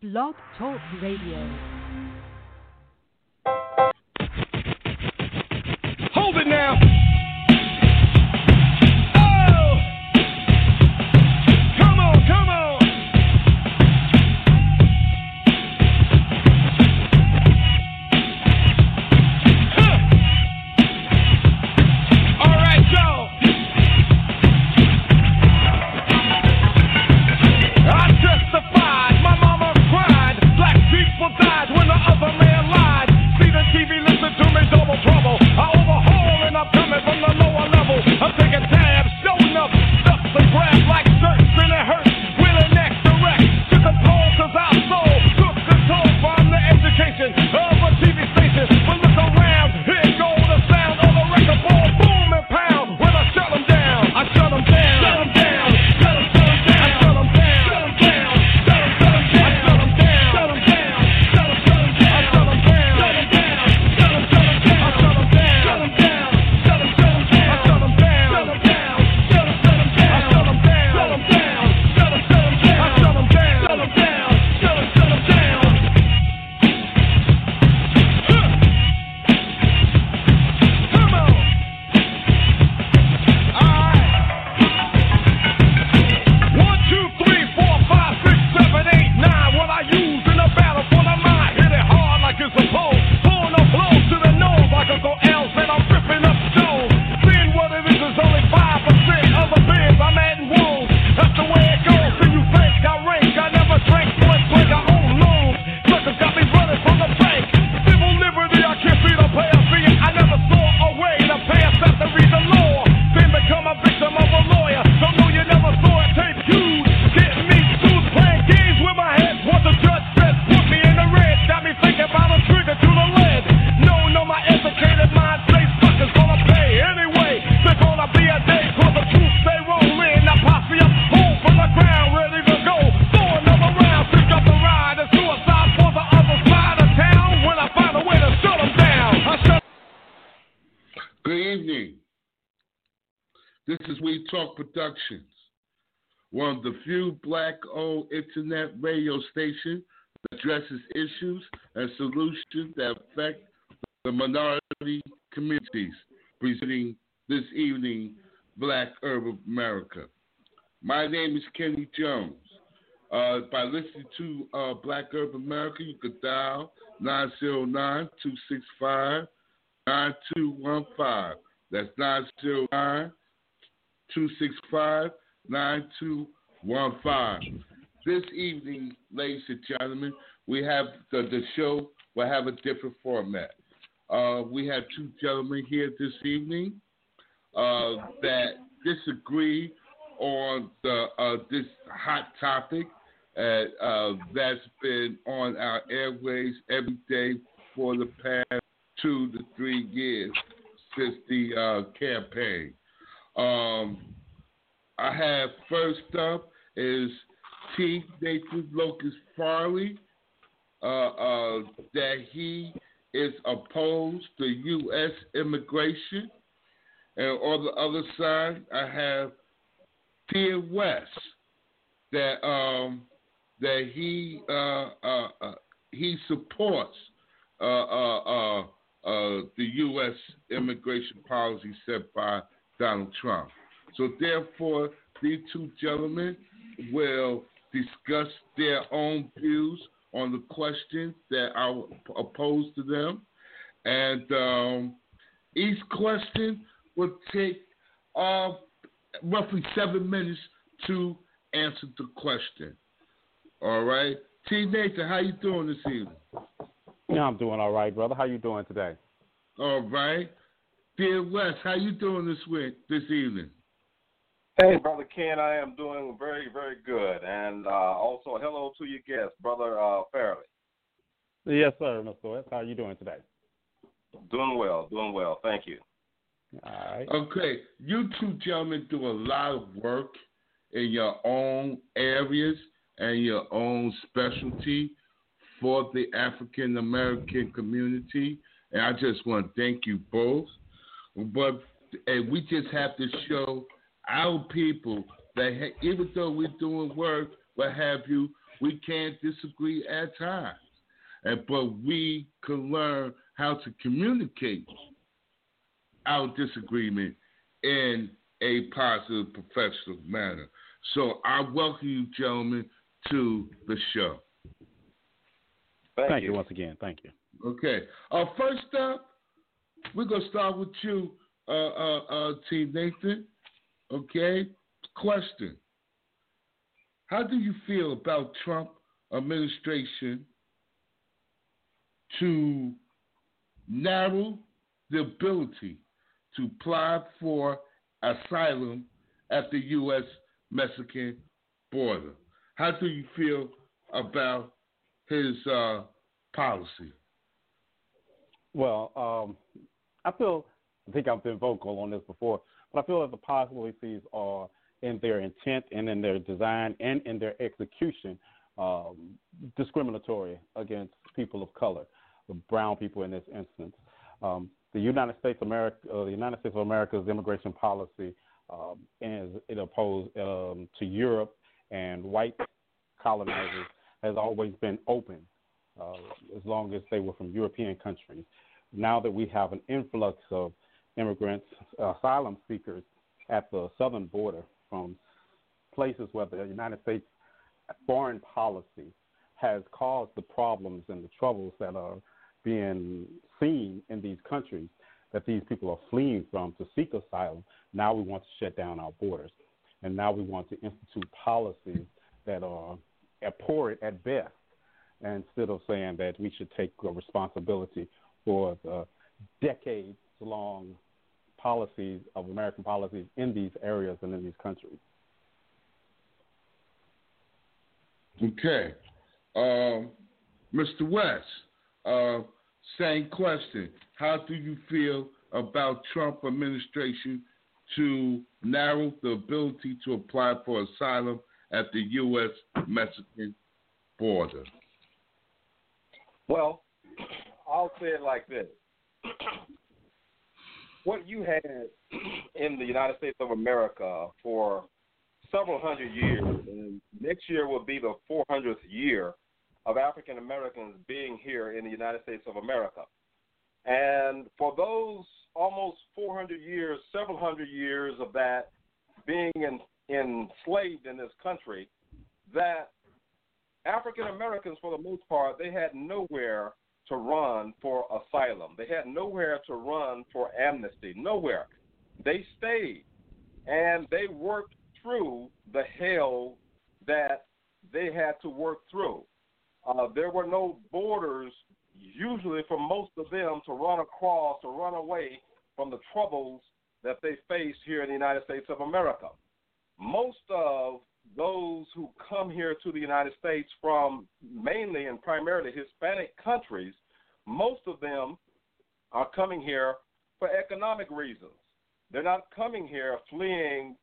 Blog Talk Radio. Hold it now. Talk Productions, one of the few black-owned internet radio stations that addresses issues and solutions that affect the minority communities, presenting this evening Black Urban America. My name is Kenny Jones. By listening to Black Urban America, you could dial 909-265-9215. That's 909-265-9215. This evening, ladies and gentlemen, we have the show will have a different format. We have two gentlemen here this evening that disagree on this hot topic that's been on our airways every day for the past 2 to 3 years since the campaign. I have first up is T. Nathan Locust Farley, that he is opposed to U.S. immigration. And on the other side, I have Tia West, that he supports the U.S. immigration policy set by Donald Trump. So therefore, these two gentlemen will discuss their own views on the questions that are posed to them. And each question will take roughly 7 minutes to answer the question. All right? T. Nathan, how you doing this evening? Yeah, I'm doing all right, brother. How you doing today? All right. Dear Wes, how you doing this evening? Hey, Brother Ken, I am doing very, very good. And also, hello to your guest, Brother Farley. Yes, sir, Mr. West. How are you doing today? Doing well. Thank you. All right. Okay. You two gentlemen do a lot of work in your own areas and your own specialty for the African American community. And I just want to thank you both. But we just have to show our people that even though we're doing work, what have you, We can't disagree at times, but we can learn how to communicate our disagreement in a positive, professional manner. So I welcome you, gentlemen, to the show. Thank you once again. Thank you. Okay. First up, we're going to start with you, Team Nathan. Okay. Question. How do you feel about Trump administration to narrow the ability to apply for asylum at the U.S.-Mexican border? How do you feel about his policy? Well, I think I've been vocal on this before, but I feel that the policies are in their intent and in their design and in their execution discriminatory against people of color, brown people in this instance. The United States of America's immigration policy, as it opposed to Europe and white colonizers, has always been open, as long as they were from European countries. Now that we have an influx of immigrants, asylum seekers at the southern border from places where the United States foreign policy has caused the problems and the troubles that are being seen in these countries that these people are fleeing from to seek asylum, now we want to shut down our borders. And now we want to institute policies that are abhorrent at best, instead of saying that we should take responsibility for the decades-long policies of American policies in these areas and in these countries. Okay. Mr. West, same question. How do you feel about Trump administration to narrow the ability to apply for asylum at the U.S.-Mexican border? Well, I'll say it like this. What you had in the United States of America for several hundred years, and next year will be the 400th year of African Americans being here in the United States of America. And for those almost 400 years, several hundred years of that being enslaved in this country, that African Americans, for the most part, they had nowhere to run for asylum. They had nowhere to run for amnesty, nowhere. They stayed, and they worked through the hell that they had to work through. There were no borders, usually for most of them, to run across, to run away from the troubles that they faced here in the United States of America. Most of those who come here to the United States from mainly and primarily Hispanic countries, most of them are coming here for economic reasons. They're not coming here fleeing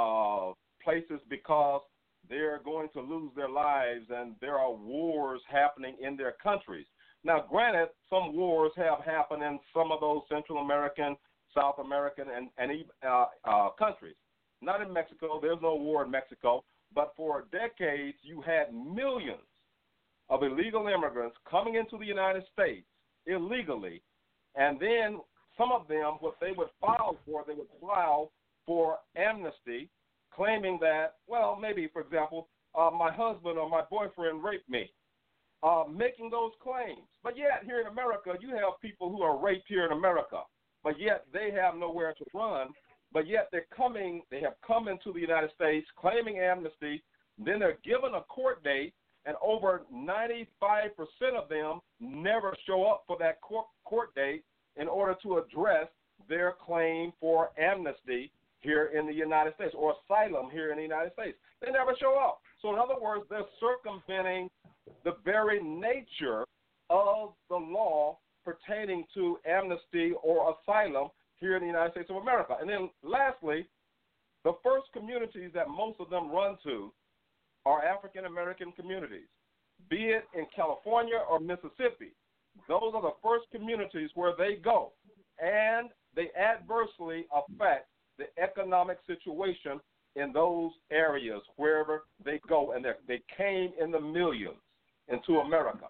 places because they're going to lose their lives and there are wars happening in their countries. Now, granted, some wars have happened in some of those Central American, South American, and even countries. Not in Mexico. There's no war in Mexico. But for decades, you had millions of illegal immigrants coming into the United States illegally. And then some of them, what they would file for, they would file for amnesty, claiming that, well, maybe, for example, my husband or my boyfriend raped me, making those claims. But yet, here in America, you have people who are raped here in America, but yet they have nowhere to run. But yet they have come into the United States claiming amnesty, then they're given a court date, and over 95% of them never show up for that court date in order to address their claim for amnesty here in the United States or asylum here in the United States. They never show up. So in other words, they're circumventing the very nature of the law pertaining to amnesty or asylum here in the United States of America. And then lastly, the first communities that most of them run to are African American communities, be it in California or Mississippi. Those are the first communities where they go, and they adversely affect the economic situation in those areas wherever they go, and they came in the millions into America.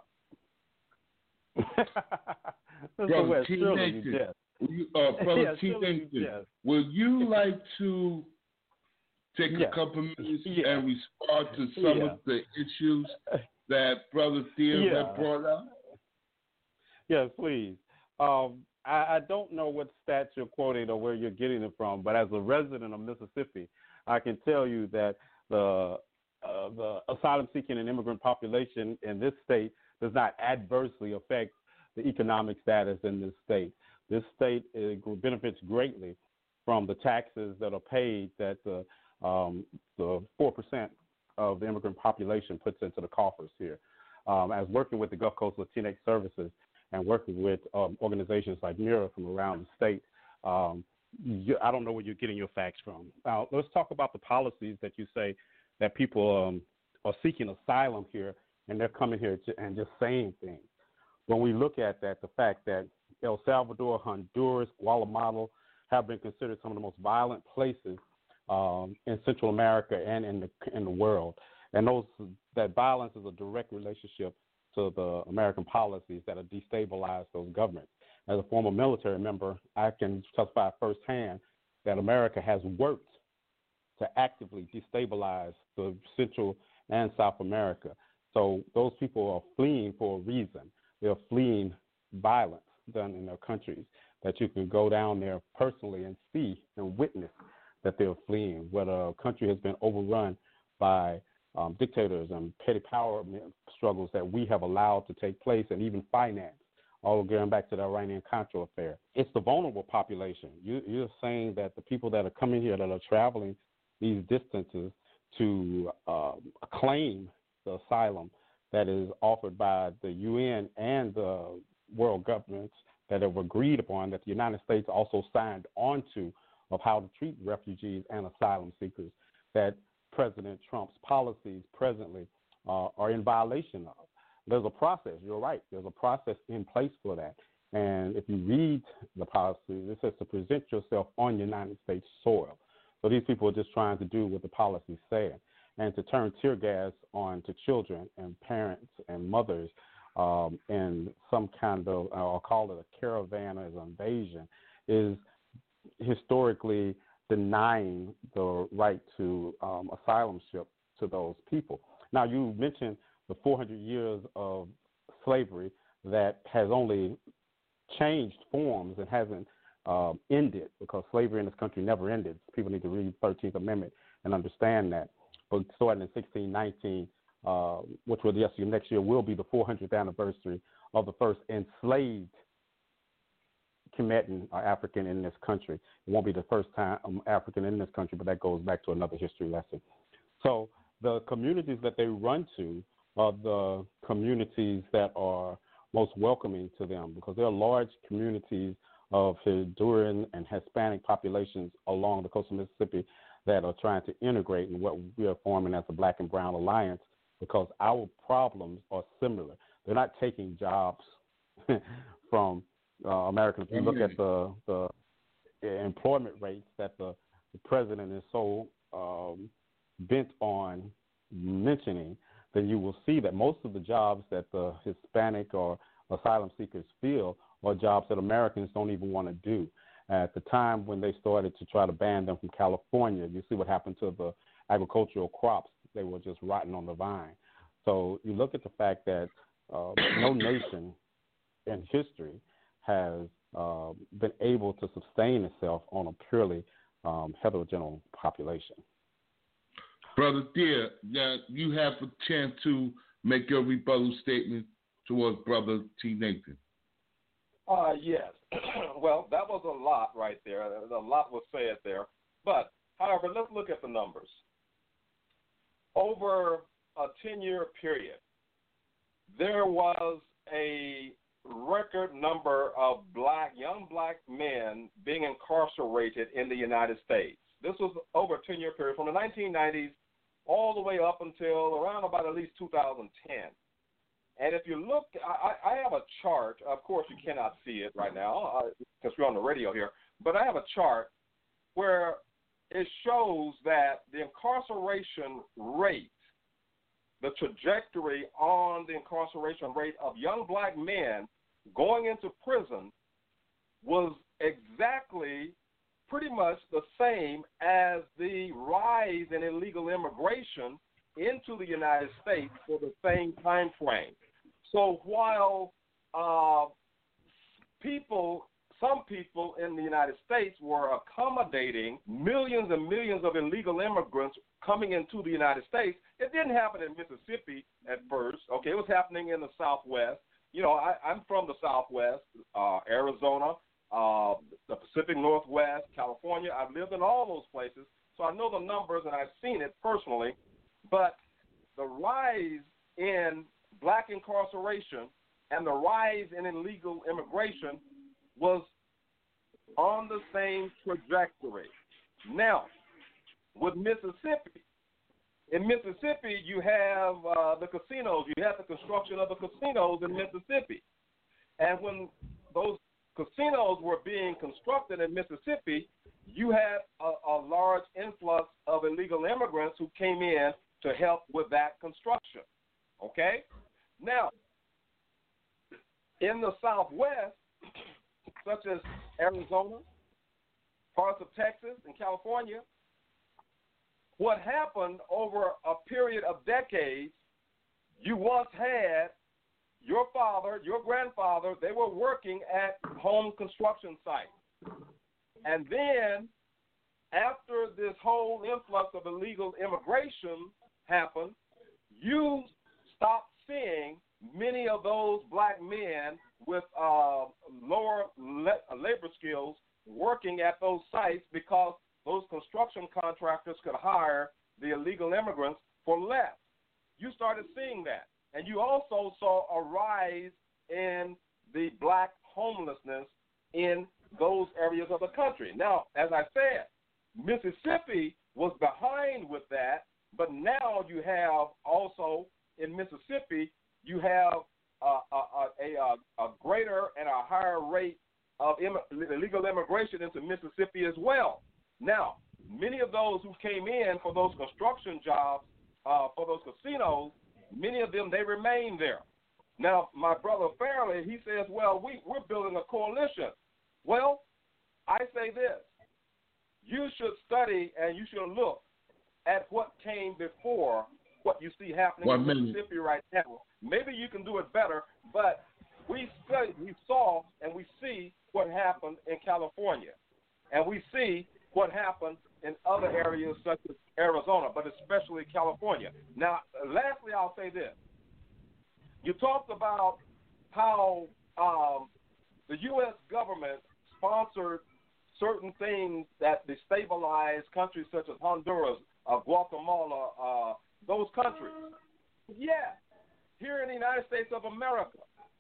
Brother T. Nathan, Brother T. Nathan, would you like to take a couple minutes and respond to some of the issues that Brother Thea had brought up? Yes, please. I don't know what stats you're quoting or where you're getting it from, but as a resident of Mississippi, I can tell you that the asylum-seeking and immigrant population in this state does not adversely affect the economic status in this state. This state benefits greatly from the taxes that are paid that the 4% of the immigrant population puts into the coffers here. As working with the Gulf Coast Latinx Services and working with organizations like MIRA from around the state, I don't know where you're getting your facts from. Now, let's talk about the policies that you say that people are seeking asylum here and they're coming here and just saying things. When we look at that, the fact that El Salvador, Honduras, Guatemala have been considered some of the most violent places in Central America and in the world, and that violence is a direct relationship to the American policies that have destabilized those governments. As a former military member, I can testify firsthand that America has worked to actively destabilize the Central and South America. So those people are fleeing for a reason. They're fleeing violence done in their countries, that you can go down there personally and see and witness that they're fleeing, whether a country has been overrun by dictators and petty power struggles that we have allowed to take place and even finance, all going back to the Iranian-Contra affair. It's the vulnerable population. You're saying that the people that are coming here, that are traveling these distances to claim the asylum that is offered by the UN and the world governments that have agreed upon, that the United States also signed onto, of how to treat refugees and asylum seekers, that President Trump's policies presently are in violation of. There's a process. You're right. There's a process in place for that. And if you read the policies, it says to present yourself on United States soil. So these people are just trying to do what the policy said. And to turn tear gas on to children and parents and mothers in some kind of, I'll call it a caravan or invasion, is historically denying the right to asylumship to those people. Now, you mentioned the 400 years of slavery that has only changed forms and hasn't ended, because slavery in this country never ended. People need to read the 13th Amendment and understand that. But starting in 1619, which will next year will be the 400th anniversary of the first enslaved Kemetan or African in this country. It won't be the first time African in this country, but that goes back to another history lesson. So the communities that they run to are the communities that are most welcoming to them, because there are large communities of Honduran and Hispanic populations along the coast of Mississippi that are trying to integrate in what we are forming as the Black and Brown Alliance, because our problems are similar. They're not taking jobs from Americans. If you look at the employment rates that the president is so bent on mentioning, then you will see that most of the jobs that the Hispanic or asylum seekers fill are jobs that Americans don't even want to do. At the time when they started to try to ban them from California, you see what happened to the agricultural crops. They were just rotting on the vine. So you look at the fact that no nation in history has been able to sustain itself on a purely heterogeneous population. Brother Dear, now you have a chance to make your rebuttal statement towards Brother T. Nathan. Yes. Well, that was a lot right there. A lot was said there. But, however, let's look at the numbers. Over a 10-year period, there was a record number of young black men being incarcerated in the United States. This was over a 10-year period, from the 1990s all the way up until around about at least 2010. And if you look, I have a chart. Of course, you cannot see it right now because we're on the radio here. But I have a chart where it shows that the incarceration rate, the trajectory on the incarceration rate of young black men going into prison was exactly pretty much the same as the rise in illegal immigration into the United States for the same time frame. So while some people in the United States were accommodating millions and millions of illegal immigrants coming into the United States, it didn't happen in Mississippi at first. Okay, it was happening in the Southwest. You know, I'm from the Southwest, Arizona, the Pacific Northwest, California. I've lived in all those places, so I know the numbers and I've seen it personally. But the rise in black incarceration and the rise in illegal immigration was on the same trajectory. Now, with Mississippi, in Mississippi, you have the casinos. You have the construction of the casinos in Mississippi. And when those casinos were being constructed in Mississippi, you had a large influx of illegal immigrants who came in to help with that construction. Okay? Now, in the Southwest, such as Arizona, parts of Texas and California, what happened over a period of decades, you once had your father, your grandfather, they were working at home construction sites. And then after this whole influx of illegal immigration happened, you stopped seeing many of those black men with lower labor skills working at those sites because those construction contractors could hire the illegal immigrants for less. You started seeing that. And you also saw a rise in the black homelessness in those areas of the country. Now, as I said, Mississippi was behind with that, but now you have also in Mississippi, you have a greater and a higher rate of illegal immigration into Mississippi as well. Now, many of those who came in for those construction jobs, for those casinos, many of them, they remain there. Now, my brother Fairley, he says, well, we're building a coalition. Well, I say this. You should study and you should look at what came before what you see happening in Mississippi right now. Maybe you can do it better, but we saw and we see what happened in California. And we see what happened in other areas such as Arizona, but especially California. Now, lastly, I'll say this. You talked about how the U.S. government sponsored certain things that destabilize countries such as Honduras, Guatemala, those countries. Yeah, here in the United States of America,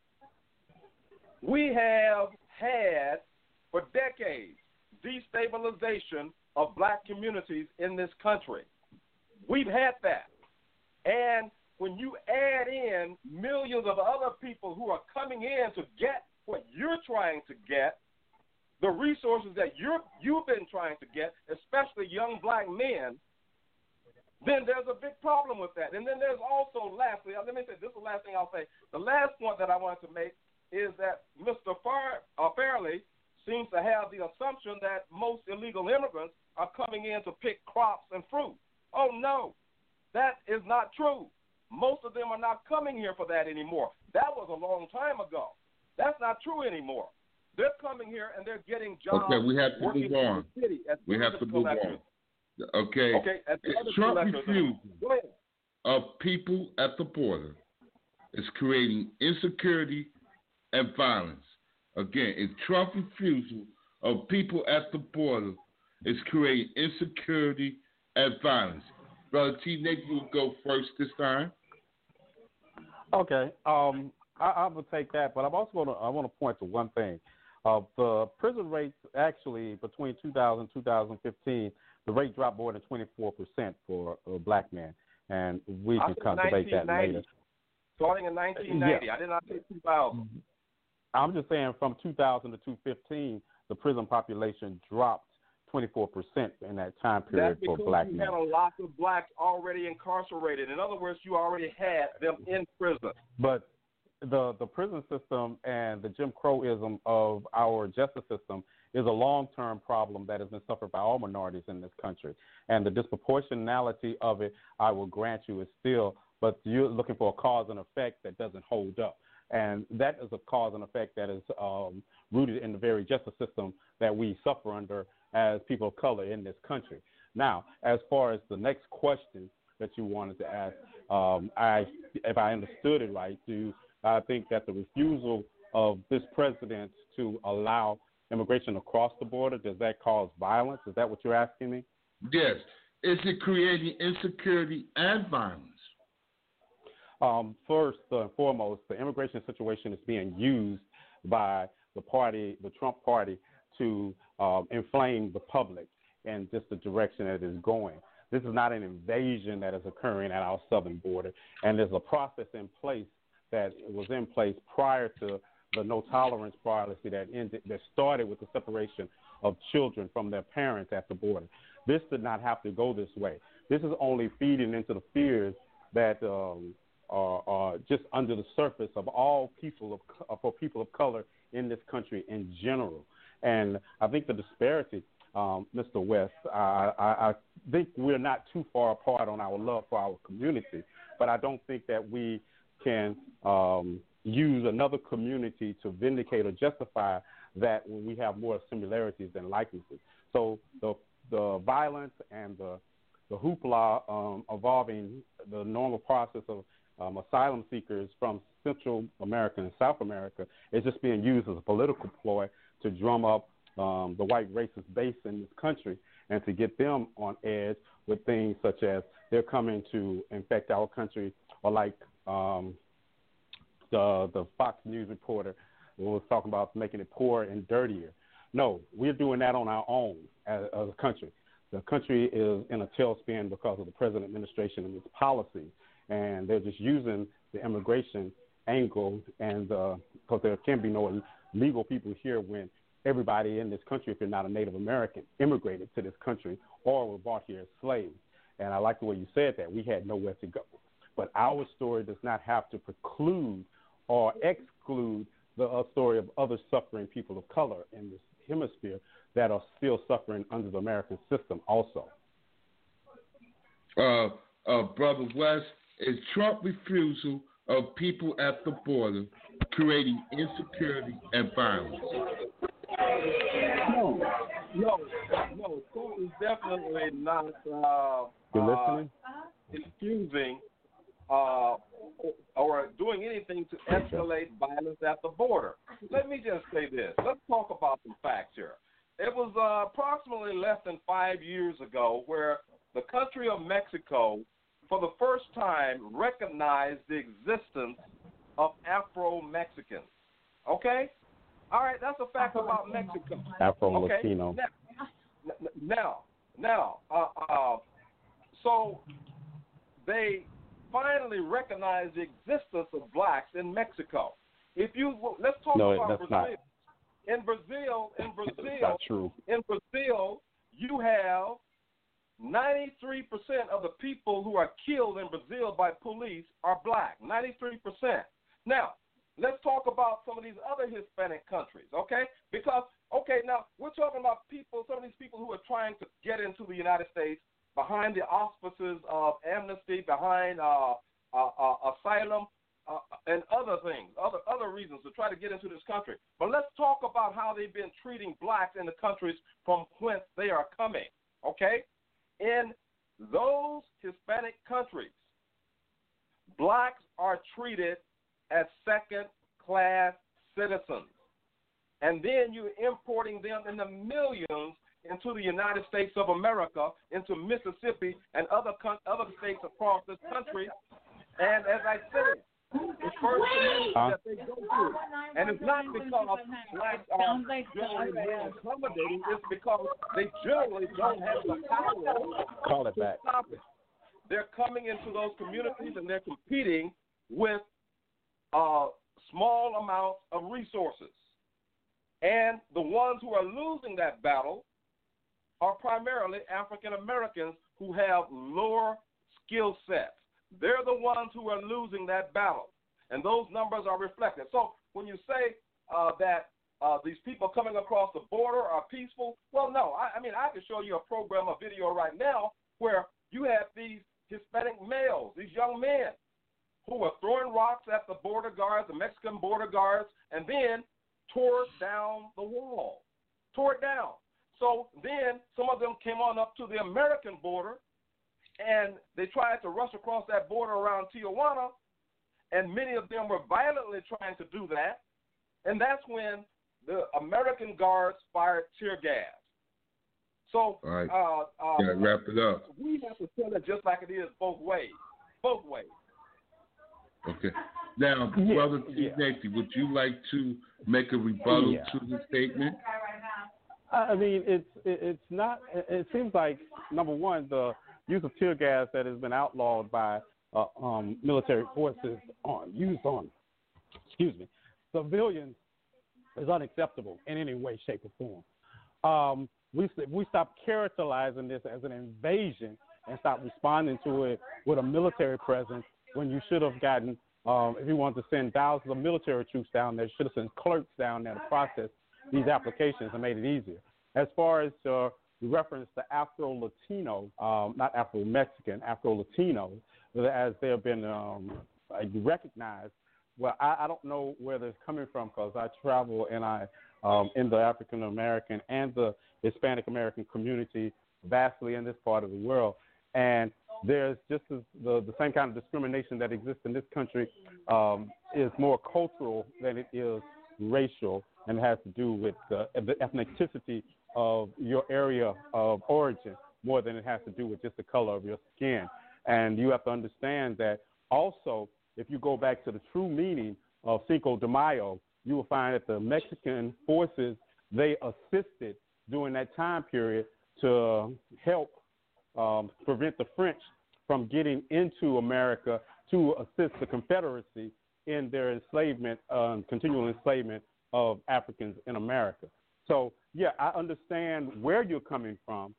we have had for decades destabilization of black communities in this country. We've had that. And when you add in millions of other people who are coming in to get what you're trying to get, the resources that you've been trying to get, especially young black men, then there's a big problem with that. And then there's also, lastly, let me say, this is the last thing I'll say. The last point that I wanted to make is that Mr. Fairley seems to have the assumption that most illegal immigrants are coming in to pick crops and fruit. Oh, no, that is not true. Most of them are not coming here for that anymore. That was a long time ago. That's not true anymore. They're coming here and they're getting jobs. Okay, we have to move on. We have to move on. Okay. Trump refusal of people at the border is creating insecurity and violence. Again, if Trump refusal of people at the border is creating insecurity and violence. Brother T. Nick, you will go first this time. Okay. I will take that, but I want to point to one thing. The prison rates actually between 2000 and 2015, the rate dropped more than 24% for black men, and we can come debate that later. Starting in 1990, yeah. I did not say 2000. I'm just saying from 2000 to 2015, the prison population dropped 24% in that time period for black men. That's because you had a lot of blacks already incarcerated. In other words, you already had them in prison. But the prison system and the Jim Crowism of our justice system is a long-term problem that has been suffered by all minorities in this country. And the disproportionality of it, I will grant you, is still, but you're looking for a cause and effect that doesn't hold up. And that is a cause and effect that is rooted in the very justice system that we suffer under as people of color in this country. Now, as far as the next question that you wanted to ask, if I understood it right, I think that the refusal of this president to allow immigration across the border, does that cause violence? Is that what you're asking me? Yes. Is it creating insecurity and violence? First and foremost, the immigration situation is being used by the Trump party, to inflame the public in just the direction that it is going. This is not an invasion that is occurring at our southern border, and there's a process in place that was in place prior to the no tolerance policy that started with the separation of children from their parents at the border. This did not have to go this way. This is only feeding into the fears that are just under the surface of all people for people of color in this country in general. And I think the disparity, Mr. West, I think we're not too far apart on our love for our community, but I don't think that we can use another community to vindicate or justify that when we have more similarities than likenesses. So the violence and the hoopla involving the normal process of asylum seekers from Central America and South America is just being used as a political ploy to drum up the white racist base in this country and to get them on edge with things such as they're coming to infect our country, or like the Fox News reporter was talking about making it poorer and dirtier. No, we're doing that on our own as a country. The country is in a tailspin because of the present administration and its policies, and they're just using the immigration angle, and because there can be no legal people here when everybody in this country, if you're not a Native American, immigrated to this country or were brought here as slaves. And I like the way you said that. We had nowhere to go. But our story does not have to preclude or exclude the story of other suffering people of color in this hemisphere that are still suffering under the American system also. Brother West, is Trump refusal of people at the border creating insecurity and violence? No. Trump is definitely not infusing or doing anything to escalate violence at the border. Let me just say this. Let's talk about some facts here. It was approximately less than 5 years ago where the country of Mexico, for the first time, recognized the existence of Afro-Mexicans. Okay? All right, that's a fact about Mexico. Afro-Latino. Okay? Now, so they finally recognized the existence of blacks in Mexico. Let's talk about Brazil. Not. In Brazil, That's not true. In Brazil, you have 93% of the people who are killed in Brazil by police are black. 93%. Now, let's talk about some of these other Hispanic countries, okay? Because, now we're talking about some of these people who are trying to get into the United States behind the auspices of amnesty, behind asylum, and other things, other reasons to try to get into this country. But let's talk about how they've been treating blacks in the countries from whence they are coming, okay? In those Hispanic countries, blacks are treated as second-class citizens. And then you're importing them in the millions into the United States of America, into Mississippi and other states across this country. And as I said, the first community that they go to, and it's not because blacks are generally more accommodating, it's because they generally don't have the power to stop it. They're coming into those communities and they're competing with small amounts of resources. And the ones who are losing that battle are primarily African Americans who have lower skill sets. They're the ones who are losing that battle, and those numbers are reflected. So when you say that these people coming across the border are peaceful, well, no. I mean, I can show you a video right now where you have these Hispanic males, these young men, who were throwing rocks at the border guards, the Mexican border guards, and then tore down the wall, tore it down. So then some of them came on up to the American border, and they tried to rush across that border around Tijuana, and many of them were violently trying to do that, and that's when the American guards fired tear gas. So all right. Gotta wrap it up. We have to tell it just like it is both ways. Both ways. Okay. Now, Brother Nathan, would you like to make a rebuttal to the statement? I mean, it's not. It seems like, number one, the use of tear gas that has been outlawed by military forces used on civilians is unacceptable in any way, shape, or form. We stop characterizing this as an invasion and stop responding to it with a military presence when you should have gotten, if you wanted to send thousands of military troops down there, you should have sent clerks down there to process these applications and made it easier. As far as reference to Afro-Latino, not Afro-Mexican, Afro-Latino, as they have been recognized, well, I don't know where they're coming from because I travel and I in the African American and the Hispanic American community vastly in this part of the world, and there's just the same kind of discrimination that exists in this country is more cultural than it is racial, and has to do with the ethnicity of your area of origin more than it has to do with just the color of your skin. And you have to understand that also, if you go back to the true meaning of Cinco de Mayo, you will find that the Mexican forces, they assisted during that time period to help prevent the French from getting into America to assist the Confederacy in their enslavement, continual enslavement of Africans in America. So, yeah, I understand where you're coming from.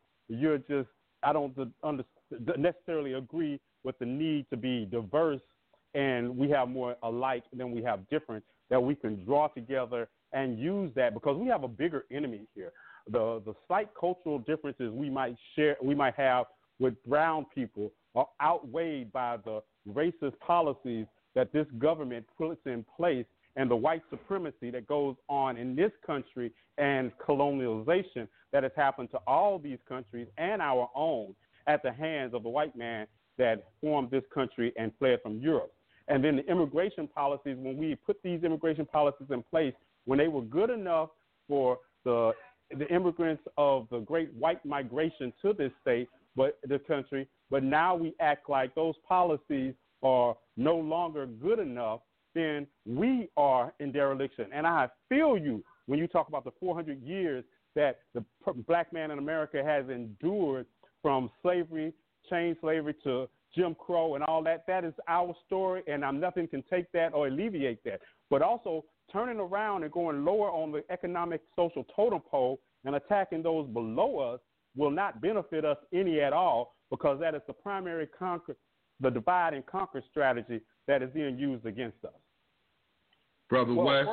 I don't necessarily agree with the need to be diverse and we have more alike than we have different, that we can draw together and use that, because we have a bigger enemy here. The slight cultural differences we might have with brown people are outweighed by the racist policies that this government puts in place and the white supremacy that goes on in this country and colonialization that has happened to all these countries and our own at the hands of the white man that formed this country and fled from Europe. And then the immigration policies, when we put these immigration policies in place, when they were good enough for the immigrants of the great white migration to this state, but now we act like those policies are no longer good enough, then we are in dereliction. And I feel you when you talk about the 400 years that the black man in America has endured, from slavery, chain slavery, to Jim Crow and all that. That is our story, and nothing can take that or alleviate that. But also turning around and going lower on the economic social totem pole and attacking those below us will not benefit us any at all, because that is the primary the divide and conquer strategy that is being used against us. Brother West.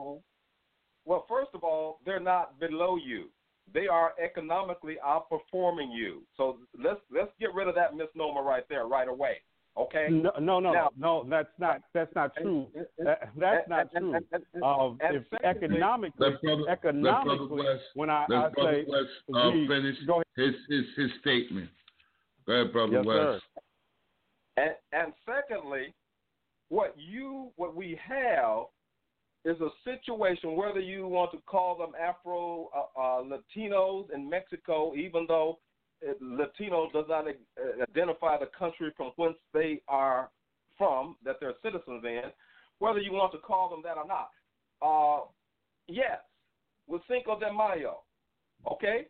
First of all, they're not below you. They are economically outperforming you. So let's get rid of that misnomer right there right away. Okay? No, that's not true. That's not true. If economically, when I say finish his statement. Go ahead, Brother West. Sir. And secondly, what we have is a situation, whether you want to call them Afro-Latinos in Mexico, even though Latino does not identify the country from whence they are from, that they're citizens in, whether you want to call them that or not. Yes, with Cinco de Mayo, okay?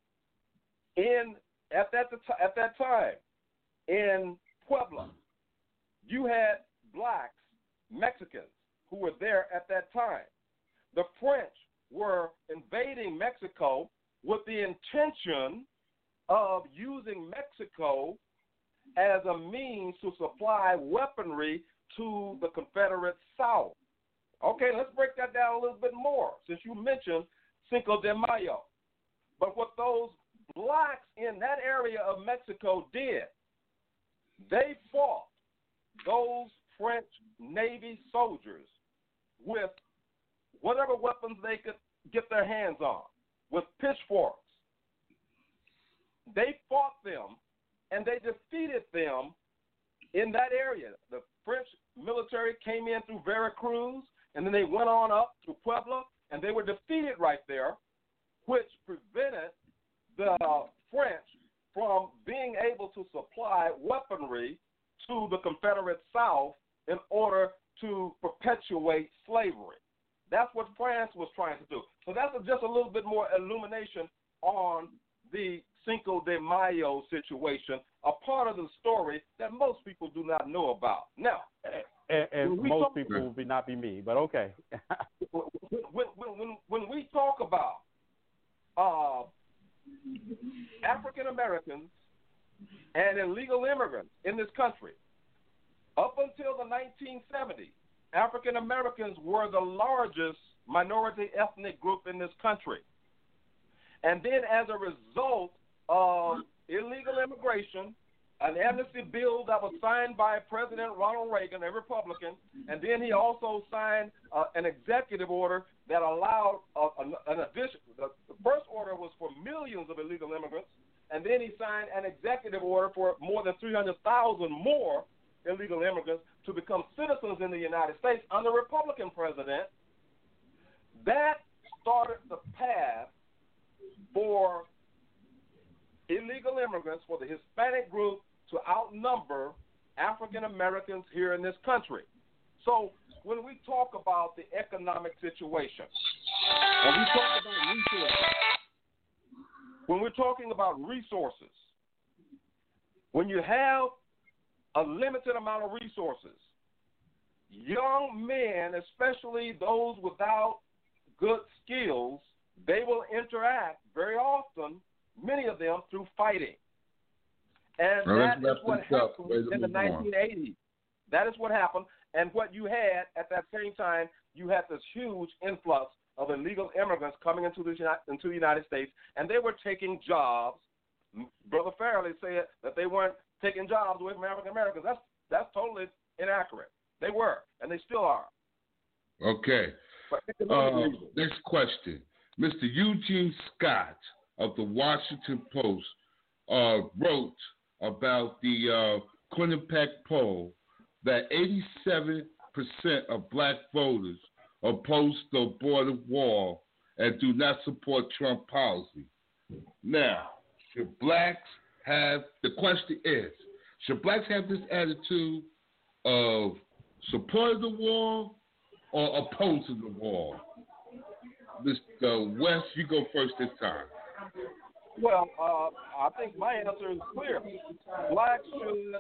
At that time, in Puebla, you had blacks, Mexicans, who were there at that time. The French were invading Mexico with the intention of using Mexico as a means to supply weaponry to the Confederate South. Okay, let's break that down a little bit more, since you mentioned Cinco de Mayo. But what those blacks in that area of Mexico did, they fought those French Navy soldiers with whatever weapons they could get their hands on, with pitchforks. They fought them, and they defeated them in that area. The French military came in through Veracruz, and then they went on up to Puebla, and they were defeated right there, which prevented the French from being able to supply weaponry to the Confederate South in order to perpetuate slavery. That's what France was trying to do. So that's just a little bit more illumination on the Cinco de Mayo situation, a part of the story that most people do not know about. Now, and most people will not be me, but okay. when we talk about African Americans and illegal immigrants in this country, up until the 1970s, African Americans were the largest minority ethnic group in this country. And then as a result of illegal immigration, an amnesty bill that was signed by President Ronald Reagan, a Republican, and then he also signed an executive order that allowed an addition. The first order was for millions of illegal immigrants, and then he signed an executive order for more than 300,000 more illegal immigrants to become citizens in the United States under a Republican president. That started the path for illegal immigrants, for the Hispanic group to outnumber African Americans here in this country. So when we talk about the economic situation, and we talk about resources, when we're talking about resources, when you have a limited amount of resources, young men, especially those without good skills, they will interact very often, many of them, through fighting. And that is what happened in the 1980s. That is what happened. And what you had at that same time, you had this huge influx of illegal immigrants coming into the United States, and they were taking jobs. Brother Farrelly said that they weren't taking jobs away from African Americans. That's totally inaccurate. They were, and they still are. Okay. Next question. Mr. Eugene Scott of the Washington Post wrote about the Quinnipiac poll that 87% of black voters oppose the border wall and do not support Trump policy. Now, should blacks have, the question is, should blacks have this attitude of supporting the wall or opposing the wall? Mr. West, you go first this time. Well, I think my answer is clear. Blacks should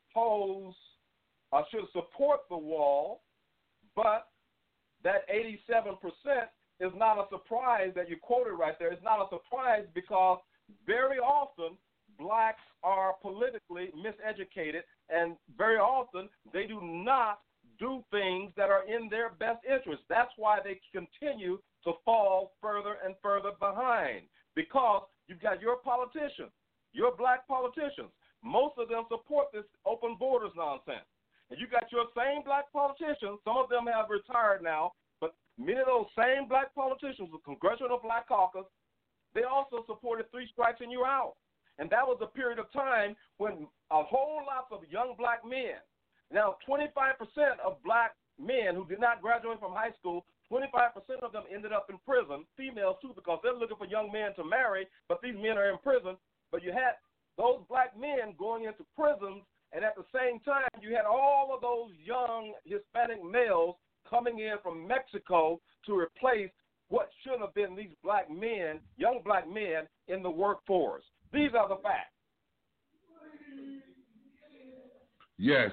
should support the wall, but that 87% is not a surprise that you quoted right there. It's not a surprise because very often blacks are politically miseducated, and very often they do not do things that are in their best interest. That's why they continue to fall further and further behind, because you've got your politicians, your black politicians. Most of them support this open borders nonsense. And you got your same black politicians, some of them have retired now, but many of those same black politicians, the Congressional Black Caucus, they also supported 3 strikes and you're out. And that was a period of time when a whole lot of young black men, now 25% of black men who did not graduate from high school, 25% of them ended up in prison, females too, because they're looking for young men to marry, but these men are in prison. But you had those black men going into prisons, and at the same time, you had all of those young Hispanic males coming in from Mexico to replace what should have been these black men, young black men, in the workforce. These are the facts. Yes,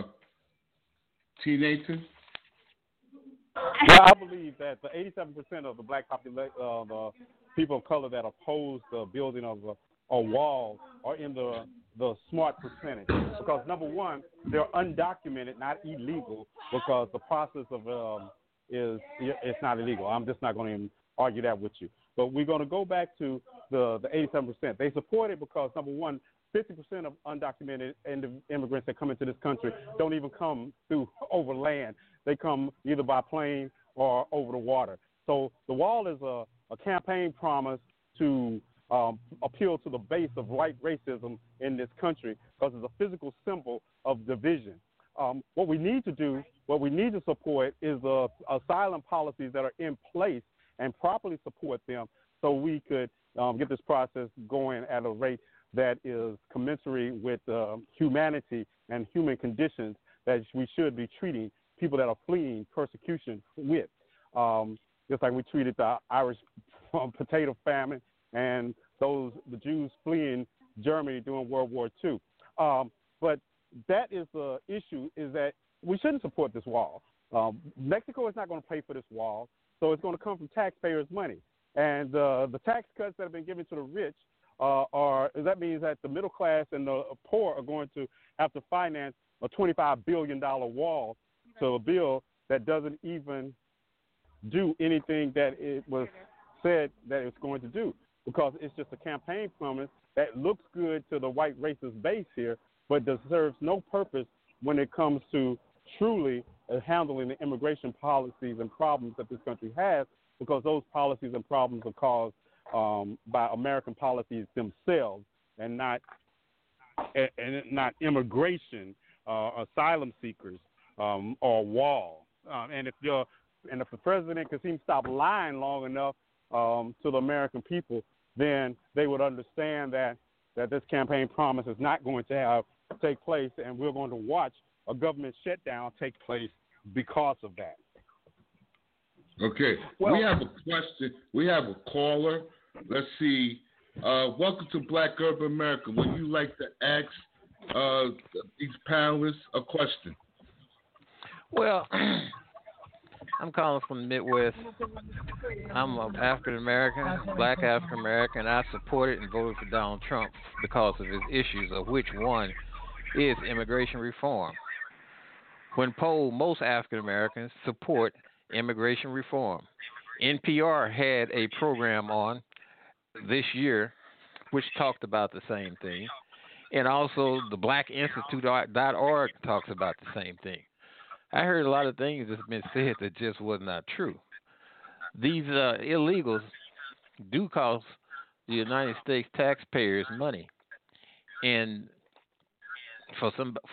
T. Nathan? Well, I believe that the 87% of the black population, the people of color that oppose the building of or walls are in the smart percentage, because number one, they're undocumented, not illegal, because the process of it's not illegal. I'm just not going to even argue that with you. But we're going to go back to the 87%. They support it because, number one, 50% of undocumented immigrants that come into this country don't even come through over land. They come either by plane or over the water. So the wall is a campaign promise to appeal to the base of white racism in this country, because it's a physical symbol of division. What we need to do, what we need to support, is the asylum policies that are in place and properly support them, so we could get this process going at a rate that is commensurate with humanity and human conditions that we should be treating people that are fleeing persecution with. Just like we treated the Irish potato famine and the Jews fleeing Germany during World War II. But that is the issue, is that we shouldn't support this wall. Mexico is not going to pay for this wall, so it's going to come from taxpayers' money. And the tax cuts that have been given to the rich that means that the middle class and the poor are going to have to finance a $25 billion wall to a bill that doesn't even do anything that it was said that it's going to do, because it's just a campaign promise that looks good to the white racist base here, but serves no purpose when it comes to truly handling the immigration policies and problems that this country has, because those policies and problems are caused by American policies themselves, and not immigration, asylum seekers, or wall. And if the president could seem to stop lying long enough to the American people, then they would understand that this campaign promise is not going to take place, and we're going to watch a government shutdown take place because of that. Okay. Well, we have a question. We have a caller. Let's see. Welcome to Black Urban America. Would you like to ask these panelists a question? Well, I'm calling from the Midwest. I'm an African American, Black African American. I supported and voted for Donald Trump because of his issues, of which one is immigration reform. When polled, most African Americans support immigration reform. NPR had a program on this year which talked about the same thing, and also the blackinstitute.org talks about the same thing. I heard a lot of things that's been said that just was not true. These illegals do cost the United States taxpayers money, and for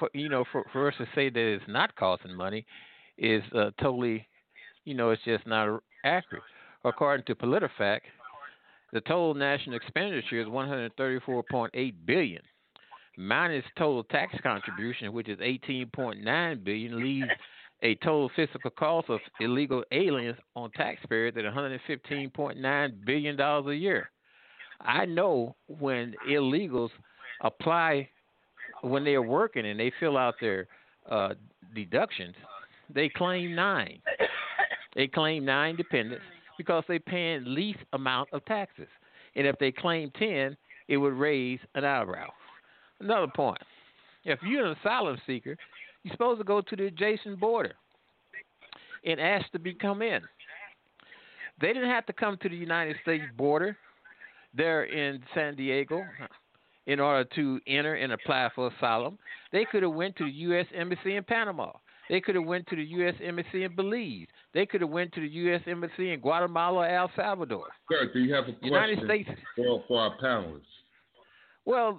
us to say that it's not costing money is totally, it's just not accurate. According to PolitiFact, the total national expenditure is $134.8 billion. Minus total tax contribution, which is $18.9 billion, leaves a total fiscal cost of illegal aliens on taxpayers at $115.9 billion a year. I know when illegals apply, when they're working and they fill out their deductions, they claim 9. They claim 9 dependents because they're paying least amount of taxes. And if they claim 10, it would raise an eyebrow. Another point, if you're an asylum seeker, you're supposed to go to the adjacent border and ask to come in. They didn't have to come to the United States border there in San Diego in order to enter and apply for asylum. They could have went to the U.S. Embassy in Panama. They could have went to the U.S. Embassy in Belize. They could have went to the U.S. Embassy in Guatemala or El Salvador. Sir, do you have a question United States for our panelists? Well,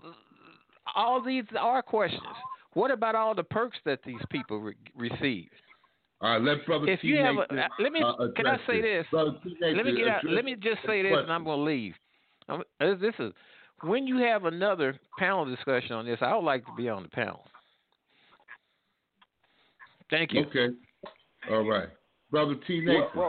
all these are questions. What about all the perks that these people receive? All right, let Brother if you have can I say this? Let me just say this, and I'm going to leave. This is when you have another panel discussion on this. I would like to be on the panel. Thank you. Okay. All right, Brother T. Nathan. Well,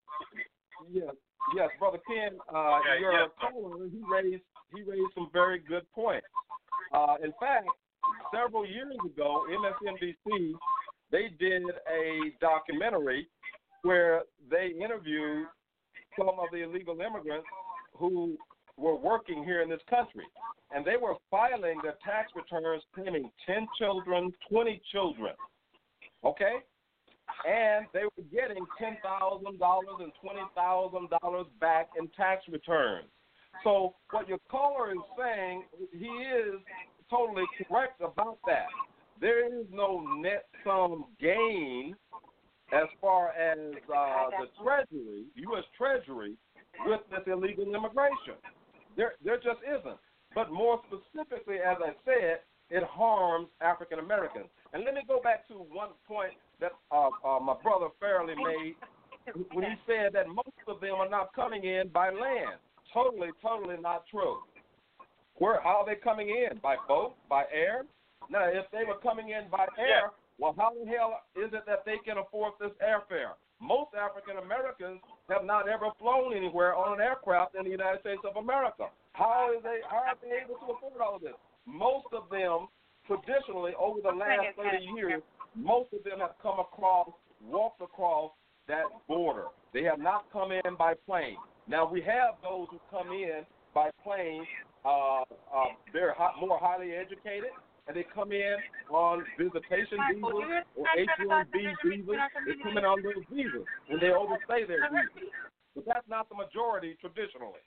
yes, Brother Ken. Your caller, he raised some very good points. In fact, several years ago, MSNBC, they did a documentary where they interviewed some of the illegal immigrants who were working here in this country, and they were filing their tax returns claiming 10 children, 20 children, okay? And they were getting $10,000 and $20,000 back in tax returns. So what your caller is saying, he is totally correct about that. There is no net sum gain as far as the Treasury, U.S. Treasury, with this illegal immigration. There just isn't. But more specifically, as I said, it harms African Americans. And let me go back to one point that my brother Fairley made when he said that most of them are not coming in by land. Totally not true. How are they coming in? By boat? By air? Now, if they were coming in by air, well, how the hell is it that they can afford this airfare? Most African Americans have not ever flown anywhere on an aircraft in the United States of America. How are they able to afford all of this? Most of them, traditionally, over the last 30 years, most of them have walked across that border. They have not come in by plane. Now, we have those who come in by plane. They're more highly educated, and they come in on visitation visas or H-1B visas. They come in on those visas, and they overstay their visas. But that's not the majority traditionally.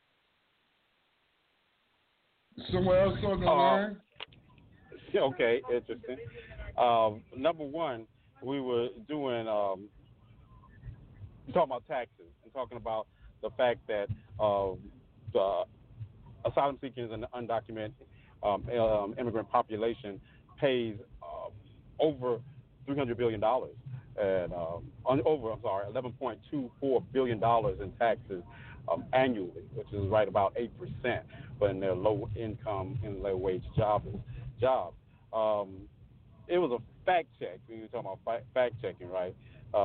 Someone else on the line? Okay, interesting. Number one, we were doing talking about taxes and talking about the fact that the asylum seekers and the undocumented immigrant population pays over $300 billion and $11.24 billion in taxes annually, which is right about 8%, but in their low income and low wage jobs. It was a fact check. We were talking about fact checking, right?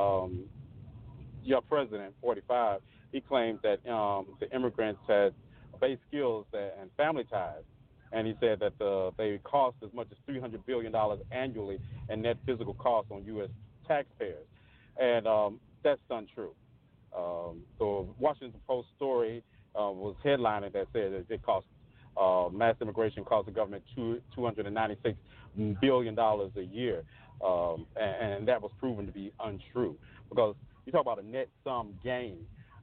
Your president, 45, he claimed that the immigrants had base skills and family ties, and he said that they cost as much as $300 billion annually in net physical costs on U.S. taxpayers, and that's untrue. The Washington Post story was headlining that said that it cost mass immigration cost the government $296 billion a year, and that was proven to be untrue because you talk about a net sum gain.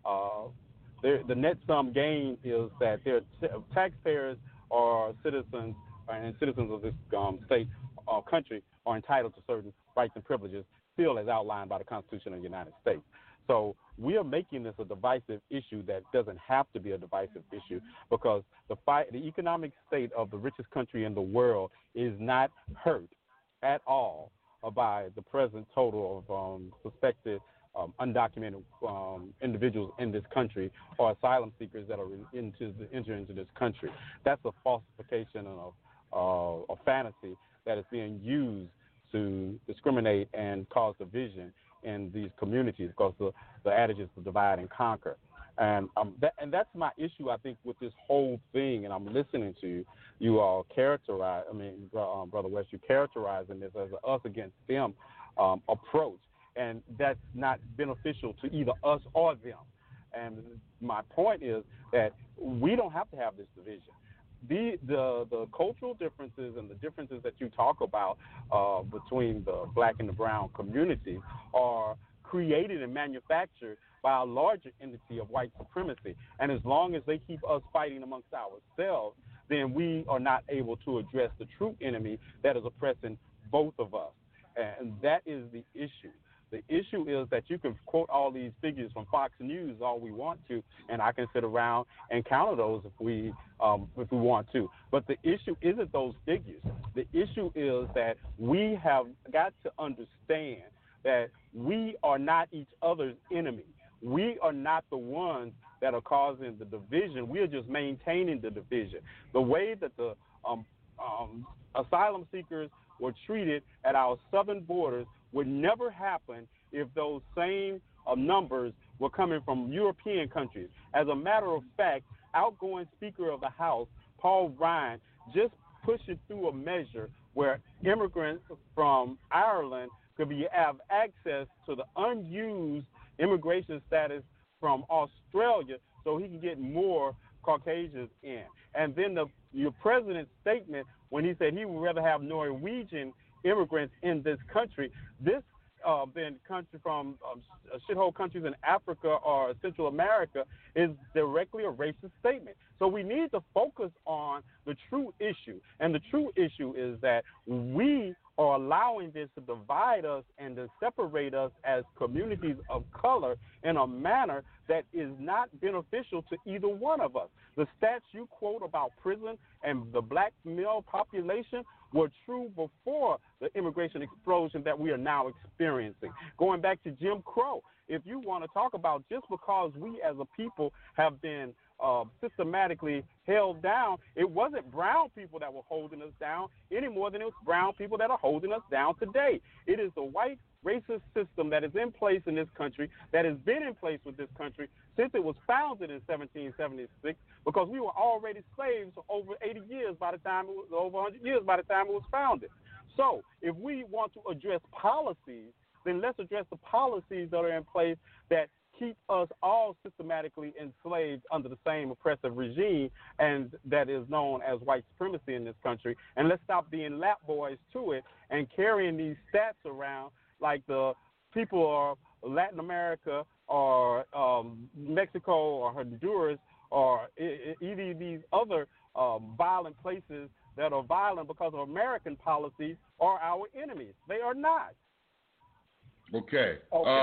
The net sum gain is that their taxpayers or citizens and citizens of this state or country are entitled to certain rights and privileges still as outlined by the Constitution of the United States. So we are making this a divisive issue that doesn't have to be a divisive issue because the economic state of the richest country in the world is not hurt at all by the present total of suspected undocumented individuals in this country or asylum seekers that are enter into this country. That's a falsification of a fantasy that is being used to discriminate and cause division in these communities because the adage is to divide and conquer. And that's my issue, I think, with this whole thing. And I'm listening to you all Brother West, you characterizing this as a us against them approach. And that's not beneficial to either us or them. And my point is that we don't have to have this division. The cultural differences and the differences that you talk about between the black and the brown communities are created and manufactured by a larger entity of white supremacy. And as long as they keep us fighting amongst ourselves, then we are not able to address the true enemy that is oppressing both of us. And that is the issue. The issue is that you can quote all these figures from Fox News all we want to, and I can sit around and counter those if we want to. But the issue isn't those figures. The issue is that we have got to understand that we are not each other's enemy. We are not the ones that are causing the division. We are just maintaining the division. The way that the asylum seekers were treated at our southern borders would never happen if those same numbers were coming from European countries. As a matter of fact, outgoing Speaker of the House, Paul Ryan, just pushing through a measure where immigrants from Ireland could have access to the unused immigration status from Australia so he can get more Caucasians in. And then your president's statement when he said he would rather have Norwegian immigrants in this country, this than country from shithole countries in Africa or Central America is directly a racist statement. So we need to focus on the true issue. And the true issue is that we are allowing this to divide us and to separate us as communities of color in a manner that is not beneficial to either one of us. The stats you quote about prison and the black male population were true before the immigration explosion that we are now experiencing. Going back to Jim Crow, if you want to talk about just because we as a people have been systematically held down, it wasn't brown people that were holding us down any more than it was brown people that are holding us down today. It is the white racist system that is in place in this country, that has been in place with this country since it was founded in 1776, because we were already slaves for over 80 years by the time it was over 100 years by the time it was founded. So if we want to address policies, then let's address the policies that are in place that keep us all systematically enslaved under the same oppressive regime and that is known as white supremacy in this country. And let's stop being lap boys to it and carrying these stats around like the people of Latin America or Mexico or Honduras or either these other violent places that are violent because of American policies are our enemies. They are not. Okay.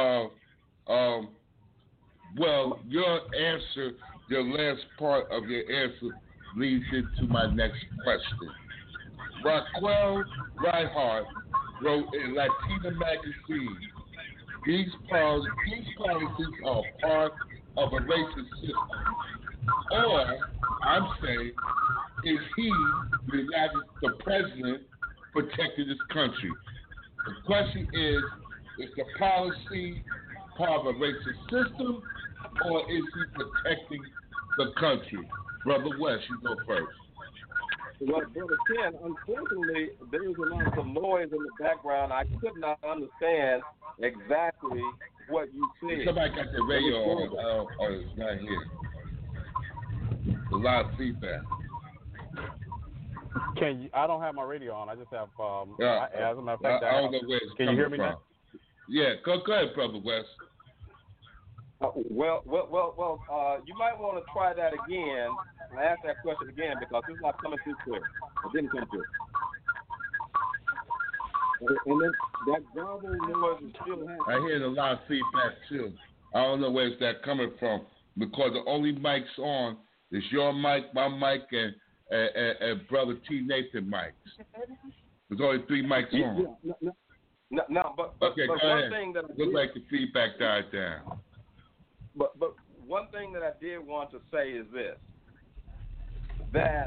Well, your answer, your last part of your answer leads into my next question. Raquel Reinhardt wrote in Latina magazine, these policies are part of a racist system. Or, I'm saying, is he, the president, protecting this country? The question is the policy part of a racist system, or is he protecting the country? Brother West, you go first. Well, Brother Ken, unfortunately, there was a lot of noise in the background. I could not understand exactly what you said. Somebody got the radio on, or it's not here. A lot of feedback. I don't have my radio on. I just have. As a matter of fact, I don't know where it's can you hear me now? Yeah, go ahead, Brother West. Well, you might want to try that again. I ask that question again because it's not coming through clear. It didn't come through. And then that garble noise is still happening. I hear a lot of feedback too. I don't know where's that coming from because the only mics on is your mic, my mic, and Brother T. Nathan mics. There's only 3 mics on. No, but okay, but go one ahead. thing that looks like the feedback died down. But one thing that I did want to say is this: that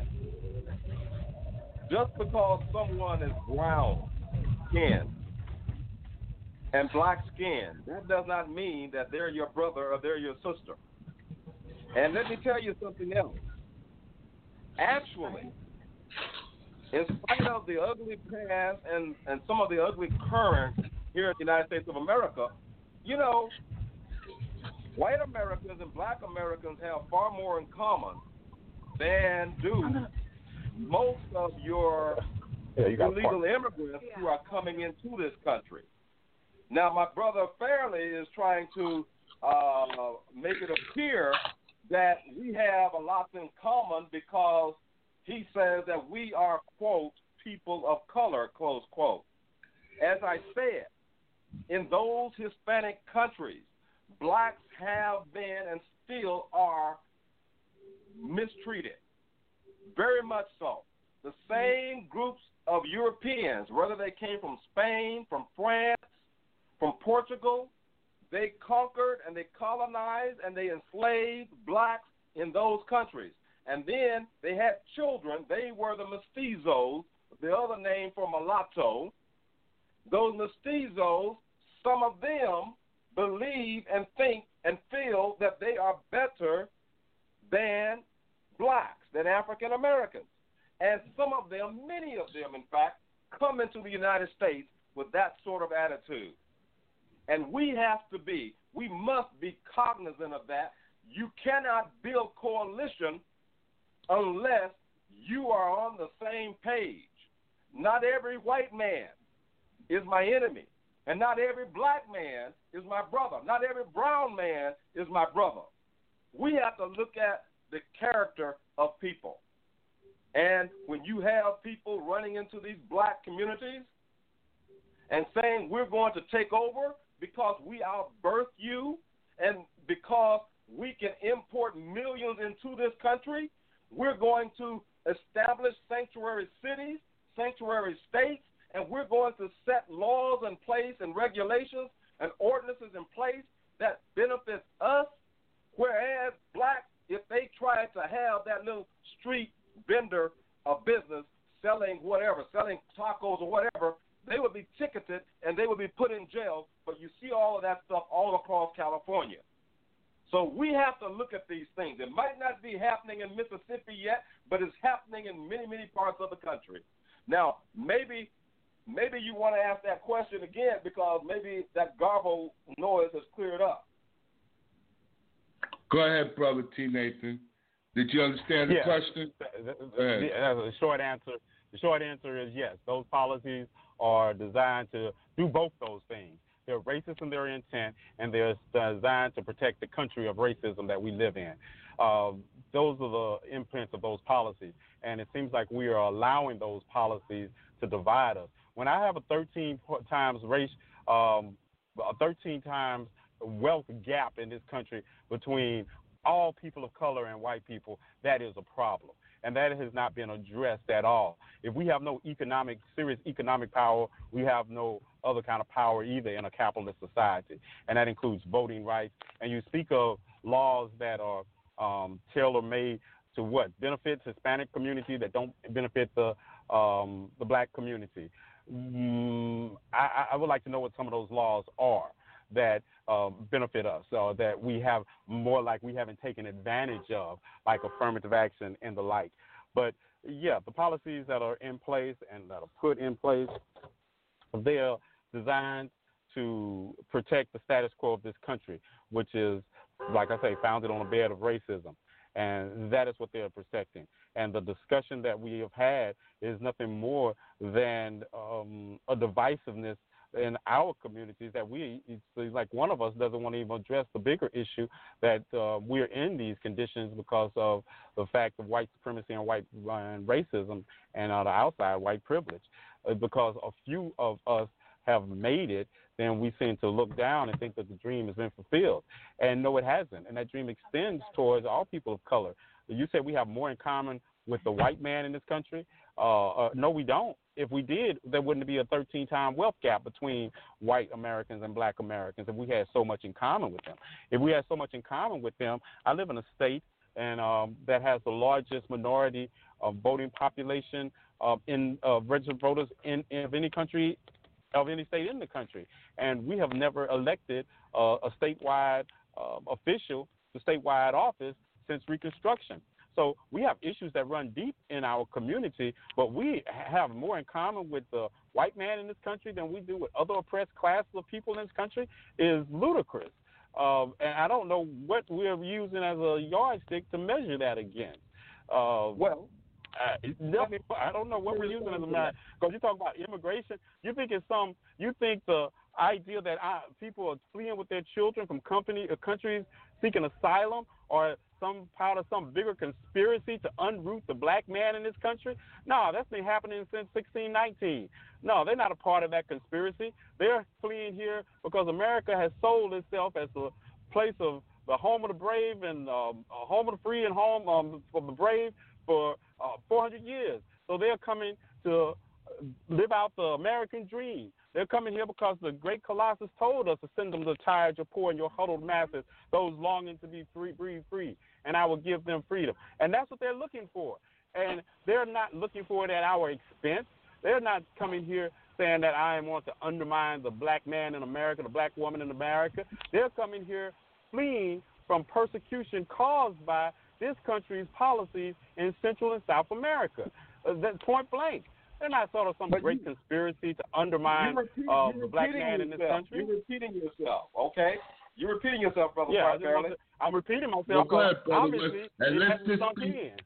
just because someone is brown skinned and black skinned, that does not mean that they're your brother or they're your sister. And let me tell you something else. Actually, in spite of the ugly past and some of the ugly current here in the United States of America, you know, white Americans and black Americans have far more in common than do most of your illegal immigrants who are coming into this country. Now, my brother Fairley is trying to make it appear that we have a lot in common because he says that we are, quote, people of color, close quote. As I said, in those Hispanic countries, blacks have been and still are mistreated, very much so. The same groups of Europeans, whether they came from Spain, from France, from Portugal, they conquered and they colonized and they enslaved blacks in those countries. And then they had children. They were the mestizos, the other name for mulatto. Those mestizos, some of them believe and think and feel that they are better than blacks, than African Americans. And some of them, many of them, in fact, come into the United States with that sort of attitude. And we must be cognizant of that. You cannot build coalition unless you are on the same page. Not every white man is my enemy, and not every black man is my brother. Not every brown man is my brother. We have to look at the character of people. And when you have people running into these black communities and saying we're going to take over because we outbirth you and because we can import millions into this country, we're going to establish sanctuary cities, sanctuary states, and we're going to set laws in place and regulations and ordinances in place that benefits us, whereas blacks, if they try to have that little street vendor of business selling whatever, selling tacos or whatever, they would be ticketed and they would be put in jail. But you see all of that stuff all across California. So we have to look at these things. It might not be happening in Mississippi yet, but it's happening in many, many parts of the country. Now, maybe you want to ask that question again because maybe that garble noise has cleared up. Go ahead, Brother T. Nathan. Did you understand the question? The short answer is yes. Those policies are designed to do both those things. They're racist in their intent, and they're designed to protect the country of racism that we live in. Those are the imprints of those policies, and it seems like we are allowing those policies to divide us. When I have a 13 times wealth gap in this country between all people of color and white people, that is a problem. And that has not been addressed at all. If we have no serious economic power, we have no other kind of power either in a capitalist society. And that includes voting rights. And you speak of laws that are tailor-made to what? Benefits Hispanic community that don't benefit the black community. I would like to know what some of those laws are that benefit us, that we have more like we haven't taken advantage of, like affirmative action and the like. But, yeah, the policies that are in place and that are put in place, they are designed to protect the status quo of this country, which is, like I say, founded on a bed of racism. And that is what they're protecting. And the discussion that we have had is nothing more than a divisiveness in our communities that it's like one of us doesn't want to even address the bigger issue that we're in these conditions because of the fact of white supremacy and racism and on the outside white privilege. Because a few of us have made it, then we seem to look down and think that the dream has been fulfilled. And no, it hasn't. And that dream extends towards all people of color. You said we have more in common with the white man in this country. No, we don't. If we did, there wouldn't be a 13-time wealth gap between white Americans and black Americans if we had so much in common with them. If we had so much in common with them, I live in a state and that has the largest minority voting population in registered voters of any country, of any state in the country. And we have never elected a statewide official to statewide office since Reconstruction. So we have issues that run deep in our community, but we have more in common with the white man in this country than we do with other oppressed classes of people in this country is ludicrous. And I don't know what we're using as a yardstick to measure that against. I don't know what we're using as a matter. Because you talk about immigration, you think the idea that people are fleeing with their children from countries seeking asylum or some part of some bigger conspiracy to unroot the black man in this country? No, that's been happening since 1619. No, they're not a part of that conspiracy. They're fleeing here because America has sold itself as a place of the home of the brave and home of the free and home of the brave for 400 years. So they're coming to live out the American dream. They're coming here because the great Colossus told us to send them the tired, your poor, and your huddled masses, those longing to be free, breathe free, and I will give them freedom. And that's what they're looking for. And they're not looking for it at our expense. They're not coming here saying that I want to undermine the black man in America, the black woman in America. They're coming here fleeing from persecution caused by this country's policies in Central and South America. That's point blank. They're not sort of some great conspiracy to undermine the black man in this country. You're repeating yourself, okay? You're repeating yourself, Brother I'm repeating myself. Go ahead, brother. Obviously, and it hasn't sunk in.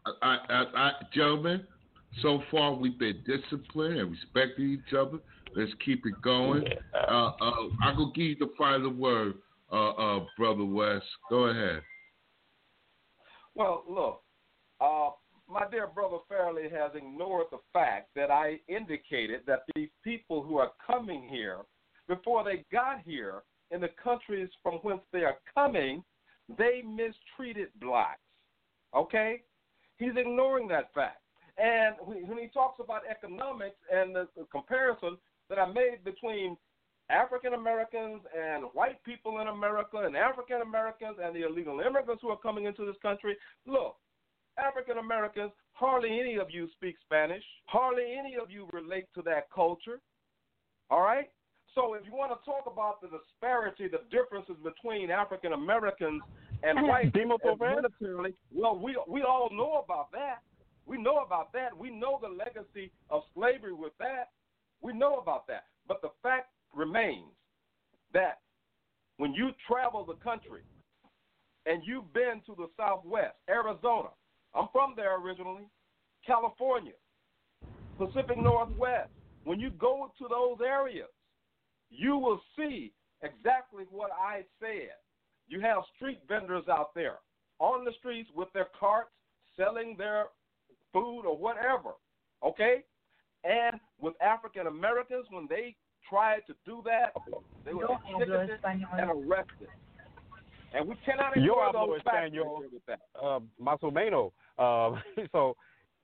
Gentlemen, so far we've been disciplined and respecting each other. Let's keep it going. I'm going to give you the final word, Brother West. Go ahead. Well, look, my dear brother Fairley has ignored the fact that I indicated that these people who are coming here, before they got here, in the countries from whence they are coming, they mistreated blacks. Okay? He's ignoring that fact. And when he talks about economics and the comparison that I made between African Americans and white people in America and African Americans and the illegal immigrants who are coming into this country, look, African Americans, hardly any of you speak Spanish. Hardly any of you relate to that culture. All right? So if you want to talk about the disparity, the differences between African Americans and white people militarily, well, we all know about that. We know about that. We know the legacy of slavery with that. We know about that. But the fact remains that when you travel the country and you've been to the Southwest, Arizona, I'm from there originally, California, Pacific Northwest, when you go to those areas, you will see exactly what I said. You have street vendors out there on the streets with their carts selling their food or whatever, okay? And with African Americans, when they tried to do that, they were ticketed and arrested. And we cannot ignore those facts with that. Más o menos. So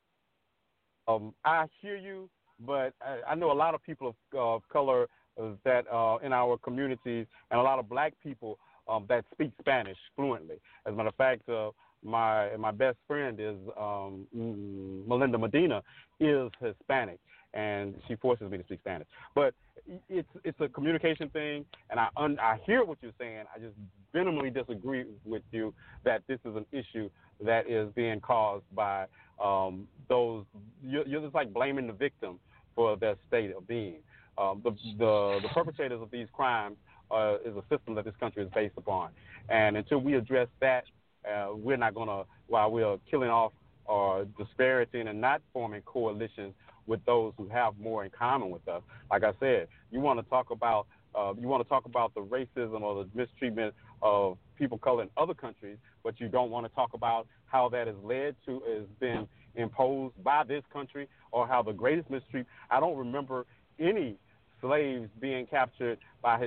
I hear you, but I know a lot of people of color that in our communities and a lot of black people that speak Spanish fluently. As a matter of fact, my best friend is Melinda Medina is Hispanic, and she forces me to speak Spanish. But it's a communication thing, and I hear what you're saying. I just vehemently disagree with you that this is an issue that is being caused by those. You're just like blaming the victim for their state of being. The perpetrators of these crimes is a system that this country is based upon, and until we address that, we're not going to, while we're killing off or disparaging and not forming coalitions with those who have more in common with us. Like I said, you want to talk about the racism or the mistreatment of people of color in other countries, but you don't want to talk about how that has been imposed by this country, or how the greatest mistreatment. I don't remember any slaves being captured by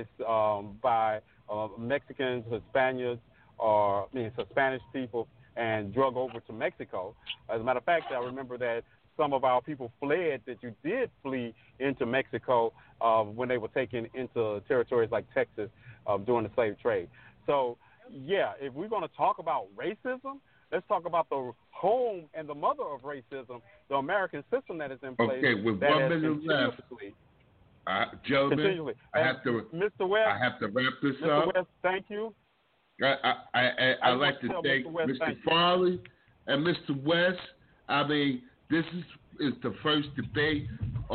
Mexicans, Hispanics, or Spanish people and drug over to Mexico. As a matter of fact, I remember that some of our people fled, that you did flee into Mexico when they were taken into territories like Texas during the slave trade. So, yeah, if we're going to talk about racism, let's talk about the home and the mother of racism, the American system that is in place. Okay, with 1 minute left. Gentlemen, I have to wrap this Mr. up. West, thank you. I'd like to thank Mr. Farley and Mr. West. I mean, this is the first debate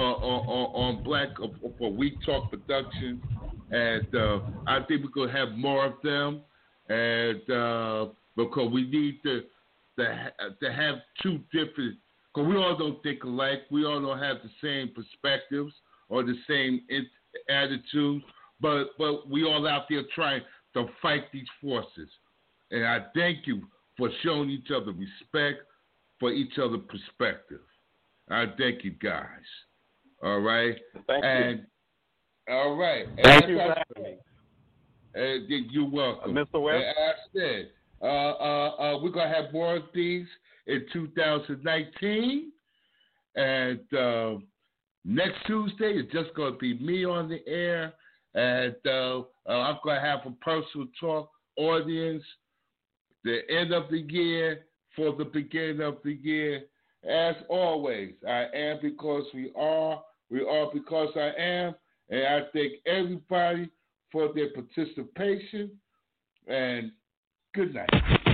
on Black for We Talk Production, and I think we're gonna have more of them, and because we need to have two different. Because we all don't think alike, we all don't have the same perspectives or the same attitudes, but we all out there trying to fight these forces. And I thank you for showing each other respect for each other's perspective. I thank you guys. All right? Thank you. All right. Thank you for having me. You're welcome. Mr. West? And as I said, we're going to have more of these in 2019. And next Tuesday is just going to be me on the air. And I'm going to have a personal talk audience, the end of the year for the beginning of the year. As always, I am because we are because I am. And I thank everybody for their participation. And good night.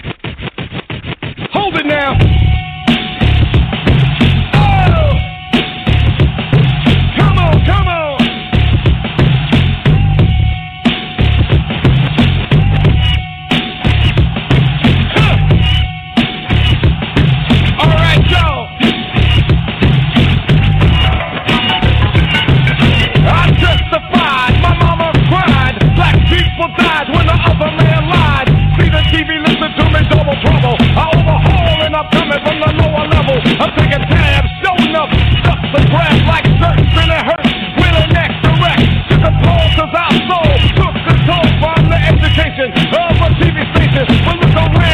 Hold it now. Come on. All right. station, of a TV station. But look around.